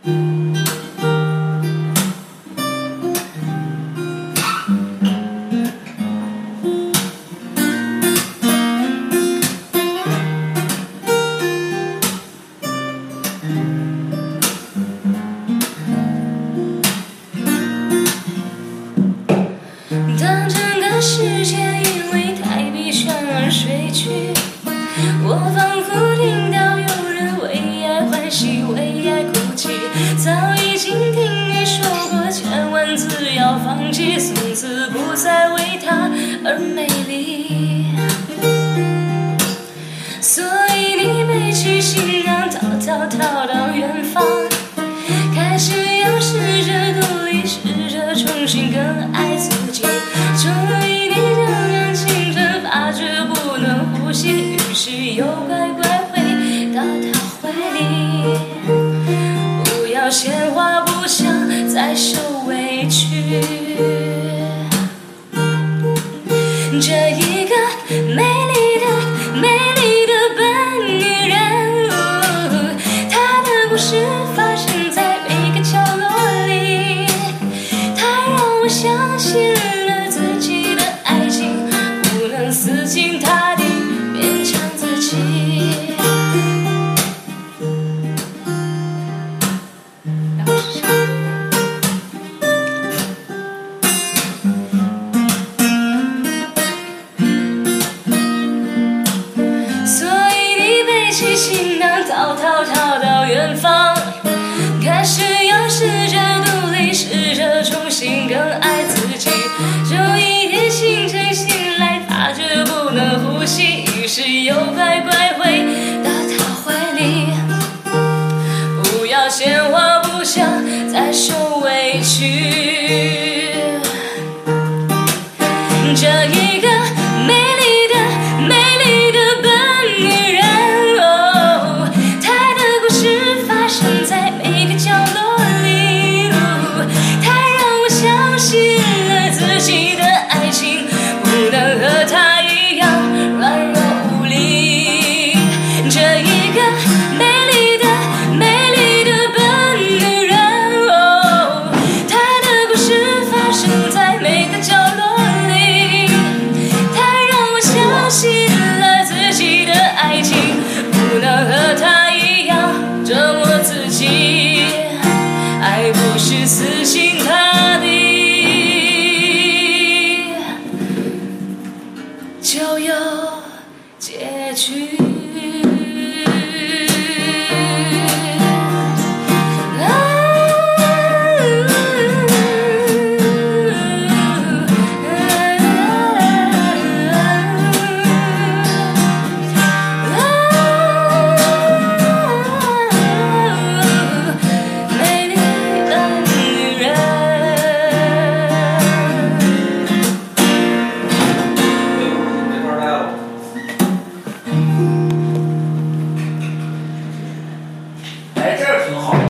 当整个世界因为太悲伤而睡去，我仿佛听到有人为爱欢喜，为爱哭泣。早已经听你说过千万次要放弃，从此不再为他而美丽。所以你背起行囊，逃到远方，开始要试着独立，试着重新更爱自己。终于你仍然清晨发觉不能呼吸，于是又乖乖回到他怀里。不要闲话不想再受委屈，这一个美丽的笨女人，她的故事发